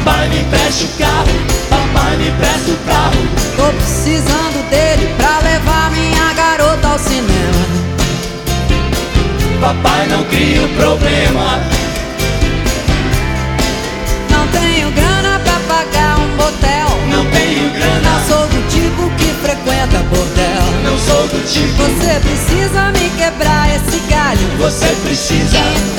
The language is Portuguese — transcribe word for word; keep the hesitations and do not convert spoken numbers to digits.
Papai me empresta o carro, papai me empresta o carro. Tô precisando dele pra levar minha garota ao cinema. Papai não cria o problema. Não tenho grana pra pagar um motel. Não tenho grana. Não sou do tipo que frequenta bordel. Não sou do tipo. Você precisa me quebrar esse galho. Você precisa.